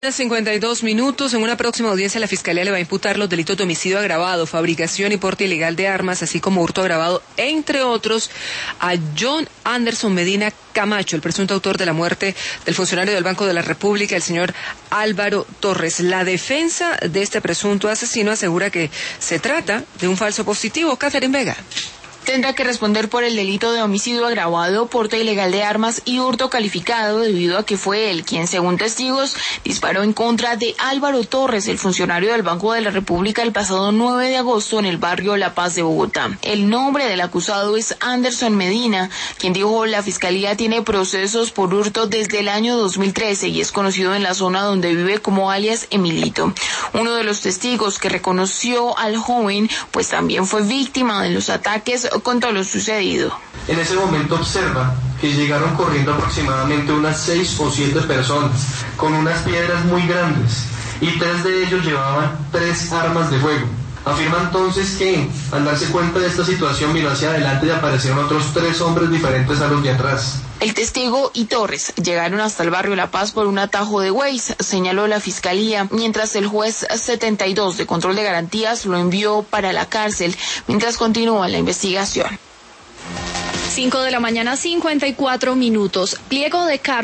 52 minutos. En una próxima audiencia la Fiscalía le va a imputar los delitos de homicidio agravado, fabricación y porte ilegal de armas, así como hurto agravado, entre otros, a John Anderson Medina Camacho, el presunto autor de la muerte del funcionario del Banco de la República, el señor Álvaro Torres. La defensa de este presunto asesino asegura que se trata de un falso positivo. Catherine Vega. Tendrá que responder por el delito de homicidio agravado, porte ilegal de armas y hurto calificado, debido a que fue él quien, según testigos, disparó en contra de Álvaro Torres, el funcionario del Banco de la República, el pasado 9 de agosto en el barrio La Paz de Bogotá. El nombre del acusado es Anderson Medina, quien, dijo la Fiscalía, tiene procesos por hurto desde el año 2013 y es conocido en la zona donde vive como alias Emilito. Uno de los testigos que reconoció al joven, pues también fue víctima de los ataques contra lo sucedido. En ese momento observa que llegaron corriendo aproximadamente unas 6 o 7 personas con unas piedras muy grandes y 3 de ellos llevaban 3 armas de fuego. Afirma entonces que al darse cuenta de esta situación miró hacia adelante y aparecieron otros 3 hombres diferentes a los de atrás. El testigo y Torres llegaron hasta el barrio La Paz por un atajo de Waze, señaló la Fiscalía, mientras el juez 72 de control de garantías lo envió para la cárcel mientras continúa la investigación. 5 de la mañana, 54 minutos. Pliego de cargos.